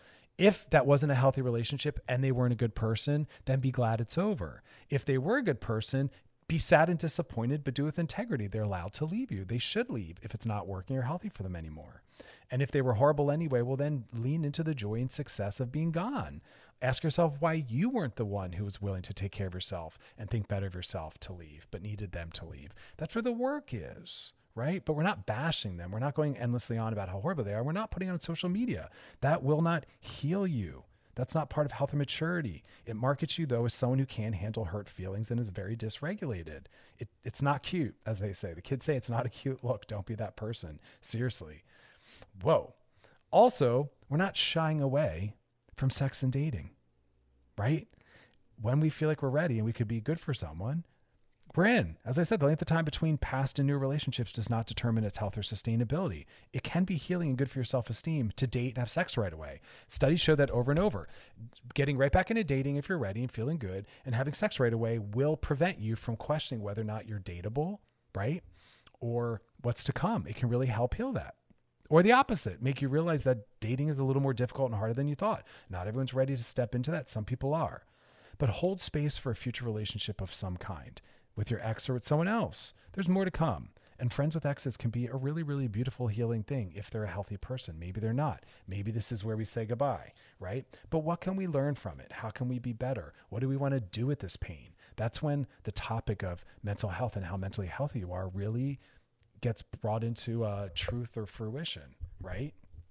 If that wasn't a healthy relationship and they weren't a good person, then be glad it's over. If they were a good person, be sad and disappointed, but do it with integrity. They're allowed to leave you. They should leave if it's not working or healthy for them anymore. And if they were horrible anyway, well, then lean into the joy and success of being gone. Ask yourself why you weren't the one who was willing to take care of yourself and think better of yourself to leave, but needed them to leave. That's where the work is, right? But we're not bashing them. We're not going endlessly on about how horrible they are. We're not putting it on social media. That will not heal you. That's not part of health or maturity. It markets you, though, as someone who can handle hurt feelings and is very dysregulated. It, it's not cute, as they say. The kids say it's not a cute look. Don't be that person. Seriously. Whoa. Also, we're not shying away from sex and dating, right? When we feel like we're ready and we could be good for someone, we're in. As I said, the length of time between past and new relationships does not determine its health or sustainability. It can be healing and good for your self-esteem to date and have sex right away. Studies show that over and over. Getting right back into dating if you're ready and feeling good and having sex right away will prevent you from questioning whether or not you're dateable, right? Or what's to come. It can really help heal that. Or the opposite, make you realize that dating is a little more difficult and harder than you thought. Not everyone's ready to step into that. Some people are. But hold space for a future relationship of some kind. With your ex or with someone else. There's more to come. And friends with exes can be a really, really beautiful healing thing if they're a healthy person. Maybe they're not. Maybe this is where we say goodbye, right? But what can we learn from it? How can we be better? What do we want to do with this pain? That's when the topic of mental health and how mentally healthy you are really gets brought into uh, truth or fruition, right?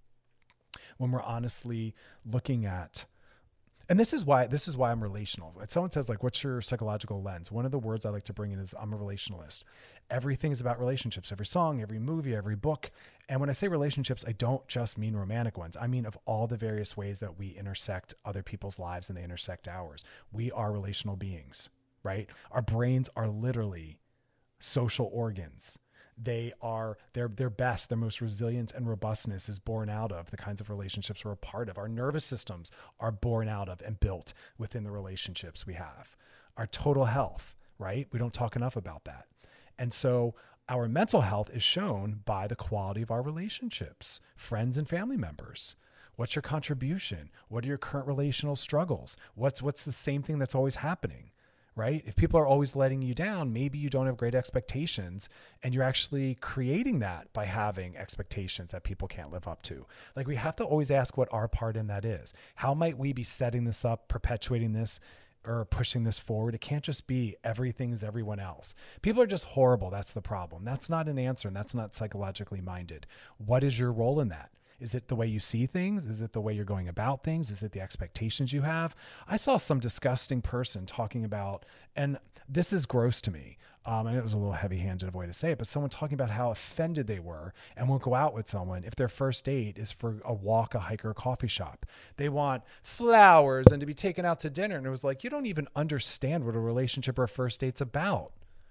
When we're honestly looking at And this is why this is why I'm relational. When someone says, like, what's your psychological lens? One of the words I like to bring in is I'm a relationalist. Everything is about relationships. Every song, every movie, every book. And when I say relationships, I don't just mean romantic ones. I mean of all the various ways that we intersect other people's lives and they intersect ours. We are relational beings, right? Our brains are literally social organs. They are their their best, their most resilient and robustness is born out of the kinds of relationships we're a part of. Our nervous systems are born out of and built within the relationships we have. Our total health, right? We don't talk enough about that. And so our mental health is shown by the quality of our relationships, friends and family members. What's your contribution? What are your current relational struggles? What's what's the same thing that's always happening? Right? If people are always letting you down, maybe you don't have great expectations and you're actually creating that by having expectations that people can't live up to. Like, we have to always ask what our part in that is. How might we be setting this up, perpetuating this, or pushing this forward? It can't just be everything is everyone else. People are just horrible. That's the problem. That's not an answer, and that's not psychologically minded. What is your role in that? Is it the way you see things? Is it the way you're going about things? Is it the expectations you have? I saw some disgusting person talking about, and this is gross to me, um, and it was a little heavy-handed way to say it, but someone talking about how offended they were and won't go out with someone if their first date is for a walk, a hike, or a coffee shop. They want flowers and to be taken out to dinner. And it was like, you don't even understand what a relationship or a first date's about.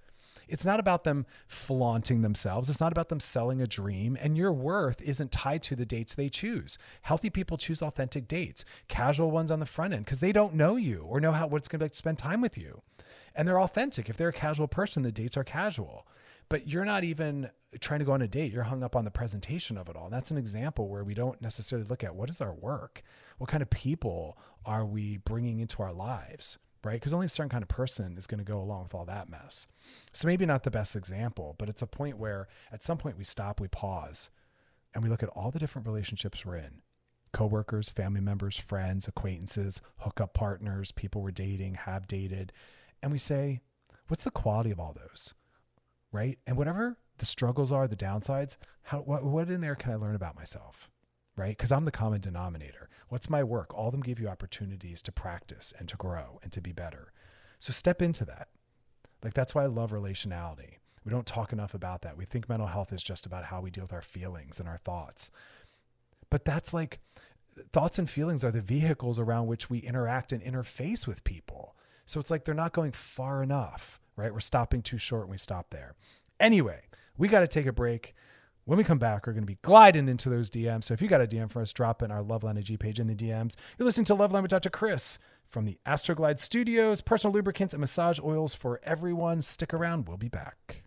It's not about them flaunting themselves. It's not about them selling a dream. And your worth isn't tied to the dates they choose. Healthy people choose authentic dates, casual ones on the front end, because they don't know you or know how what it's going to be like to spend time with you. And they're authentic. If they're a casual person, the dates are casual. But you're not even trying to go on a date. You're hung up on the presentation of it all. And that's an example where we don't necessarily look at what is our work? What kind of people are we bringing into our lives, right? Because only a certain kind of person is going to go along with all that mess. So maybe not the best example, but it's a point where at some point we stop, we pause, and we look at all the different relationships we're in. Coworkers, family members, friends, acquaintances, hookup partners, people we're dating, have dated. And we say, what's the quality of all those? Right? And whatever the struggles are, the downsides, how, what, what in there can I learn about myself? Right? Because I'm the common denominator. What's my work? All of them give you opportunities to practice and to grow and to be better. So step into that. Like, that's why I love relationality. We don't talk enough about that. We think mental health is just about how we deal with our feelings and our thoughts. But that's like, thoughts and feelings are the vehicles around which we interact and interface with people. So it's like they're not going far enough, right? We're stopping too short and we stop there. Anyway, we got to take a break. When we come back, we're going to be gliding into those D Ms. So if you got a D M for us, drop in our Loveline I G page in the D Ms. You're listening to Loveline with Doctor Chris from the Astroglide Studios, personal lubricants and massage oils for everyone. Stick around. We'll be back.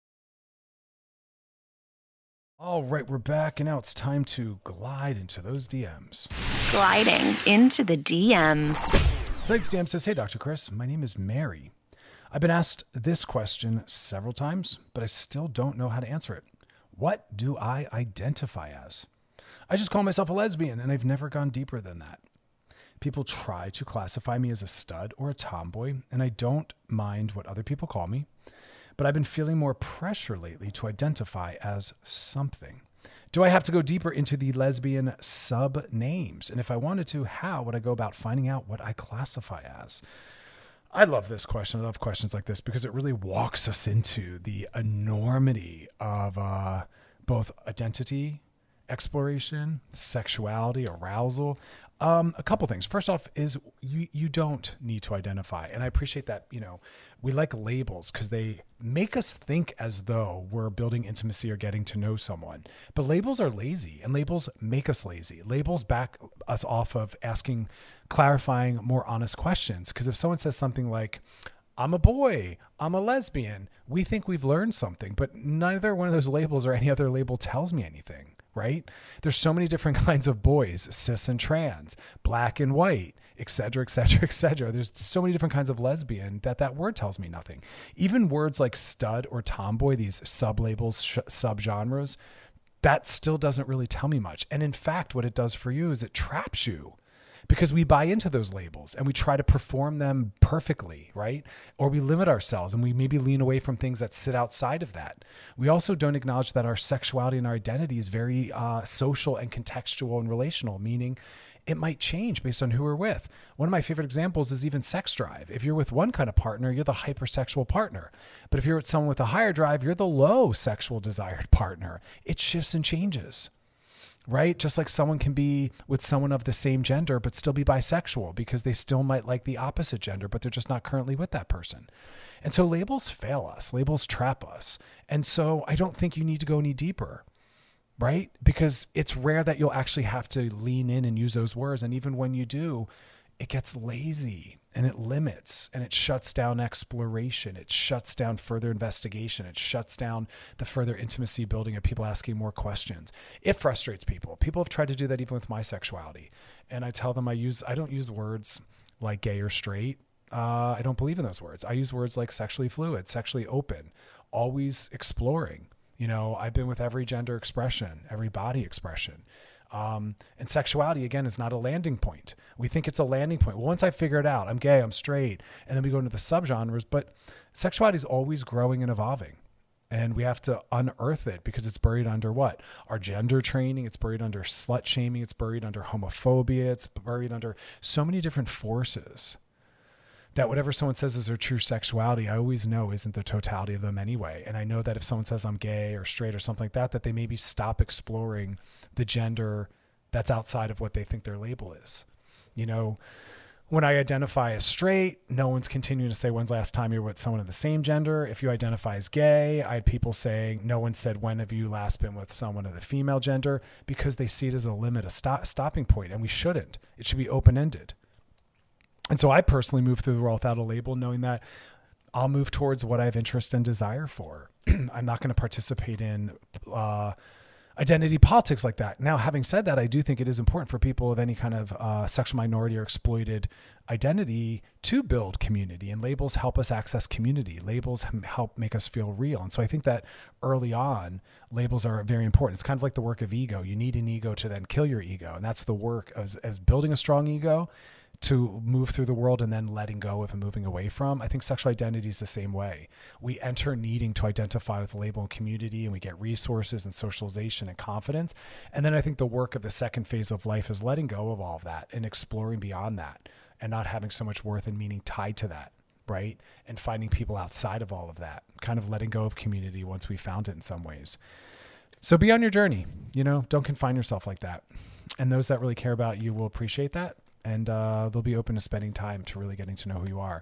All right, we're back, and now it's time to glide into those D Ms. Gliding into the D Ms. Tonight's D M says, hey, Doctor Chris, my name is Mary. I've been asked this question several times, but I still don't know how to answer it. What do I identify as? I just call myself a lesbian, and I've never gone deeper than that. People try to classify me as a stud or a tomboy, and I don't mind what other people call me, but I've been feeling more pressure lately to identify as something. Do I have to go deeper into the lesbian sub-names? And if I wanted to, how would I go about finding out what I classify as? I love this question. I love questions like this because it really walks us into the enormity of uh, both identity, exploration, sexuality, arousal. Um, a couple things. First off is you, you don't need to identify. And I appreciate that, you know, we like labels because they make us think as though we're building intimacy or getting to know someone. But labels are lazy, and labels make us lazy. Labels back us off of asking, clarifying, more honest questions. Because if someone says something like, I'm a boy, I'm a lesbian, we think we've learned something, but neither one of those labels or any other label tells me anything. Right? There's so many different kinds of boys, cis and trans, black and white, et cetera, et cetera, et cetera. There's so many different kinds of lesbian that that word tells me nothing. Even words like stud or tomboy, these sub-labels, sh- sub-genres, that still doesn't really tell me much. And in fact, what it does for you is it traps you. Because we buy into those labels and we try to perform them perfectly, right? Or we limit ourselves and we maybe lean away from things that sit outside of that. We also don't acknowledge that our sexuality and our identity is very uh, social and contextual and relational, meaning it might change based on who we're with. One of my favorite examples is even sex drive. If you're with one kind of partner, you're the hypersexual partner. But if you're with someone with a higher drive, you're the low sexual desired partner. It shifts and changes. Right? Just like someone can be with someone of the same gender, but still be bisexual because they still might like the opposite gender, but they're just not currently with that person. And so labels fail us. Labels trap us. And so I don't think you need to go any deeper, right? Because it's rare that you'll actually have to lean in and use those words. And even when you do, it gets lazy and it limits and it shuts down exploration. It shuts down further investigation. It shuts down the further intimacy building of people asking more questions. It frustrates people. People have tried to do that even with my sexuality. And I tell them I use, I don't use words like gay or straight. Uh, I don't believe in those words. I use words like sexually fluid, sexually open, always exploring. You know, I've been with every gender expression, every body expression. Um, and sexuality, again, is not a landing point. We think it's a landing point. Well, once I figure it out, I'm gay, I'm straight, and then we go into the subgenres, but sexuality is always growing and evolving. And we have to unearth it because it's buried under what? Our gender training. It's buried under slut shaming. It's buried under homophobia. It's buried under so many different forces that whatever someone says is their true sexuality, I always know isn't the totality of them anyway. And I know that if someone says I'm gay or straight or something like that, that they maybe stop exploring the gender that's outside of what they think their label is. You know, When I identify as straight, no one's continuing to say, when's the last time you were with someone of the same gender? If you identify as gay, I had people saying, no one said, when have you last been with someone of the female gender? Because they see it as a limit, a stop, stopping point, and we shouldn't. It should be open-ended. And so I personally move through the world without a label, knowing that I'll move towards what I have interest and desire for. I'm not going to participate in uh, identity politics like that. Now, having said that, I do think it is important for people of any kind of uh, sexual minority or exploited identity to build community, and labels help us access community. Labels help make us feel real. And so I think that early on, labels are very important. It's kind of like the work of ego. You need an ego to then kill your ego. And that's the work as, as building a strong ego to move through the world and then letting go of and moving away from. I think sexual identity is the same way. We enter needing to identify with label and community, and we get resources and socialization and confidence. And then I think the work of the second phase of life is letting go of all of that and exploring beyond that and not having so much worth and meaning tied to that, right? And finding people outside of all of that, kind of letting go of community once we found it in some ways. So be on your journey, you know, don't confine yourself like that. And those that really care about you will appreciate that. And uh, they'll be open to spending time to really getting to know who you are.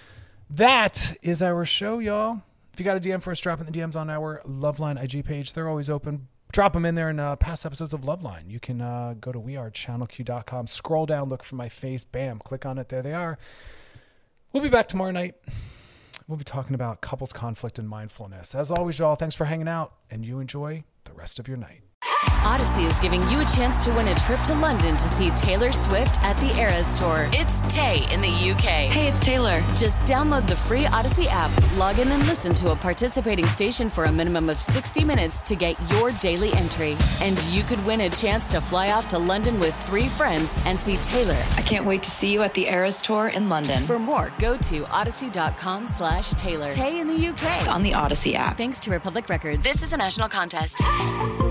That is our show, y'all. If you got a D M for us, drop in the D Ms on our Loveline I G page. They're always open. Drop them in there in uh, past episodes of Loveline. You can uh, go to we are channel q dot com, scroll down, look for my face, bam, click on it. There they are. We'll be back tomorrow night. We'll be talking about couples conflict and mindfulness. As always, y'all, thanks for hanging out, and you enjoy the rest of your night. Odyssey is giving you a chance to win a trip to London to see Taylor Swift at the Eras Tour. It's Tay in the U K. Hey, it's Taylor. Just download the free Odyssey app, log in and listen to a participating station for a minimum of sixty minutes to get your daily entry. And you could win a chance to fly off to London with three friends and see Taylor. I can't wait to see you at the Eras Tour in London. For more, go to odyssey.com slash Taylor. Tay in the U K. On the Odyssey app. Thanks to Republic Records. This is a national contest.